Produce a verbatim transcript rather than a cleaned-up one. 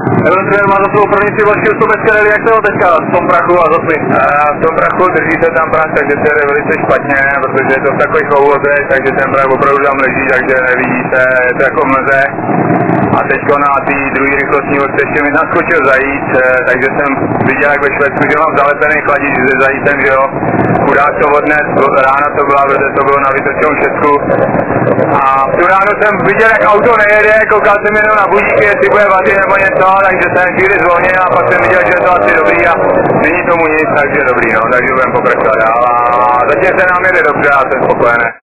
Eventuálně má za svou první si vaši osobecké rally, jak to teďka v tom prachu a za plyn? V tom prachu drží se tam prach, takže to je velice špatně, protože je to v takových houvozech, takže ten prach opravdu tam leží, takže nevidíte, je to jako v mlze. A teďko na té druhé rychlostní vrstě ještě mi naskočil zajíc, takže jsem viděl jak ve Švédsku, že mám zalepený chladič se zajícem, že jo. Chudák to odnes, rána to byla, protože to bylo na Vysočnou šestku. A tu ránu jsem viděl, jak auto nejede, koukal jsem jenom na budíky, jestli bude vady nebo něco, takže jsem chvíli zvonil a pak jsem viděl, že je to asi dobrý a není tomu nic, takže dobrý, no, takže budeme pokračovat dál. A zatím se nám jede dobře a jsem spokojený.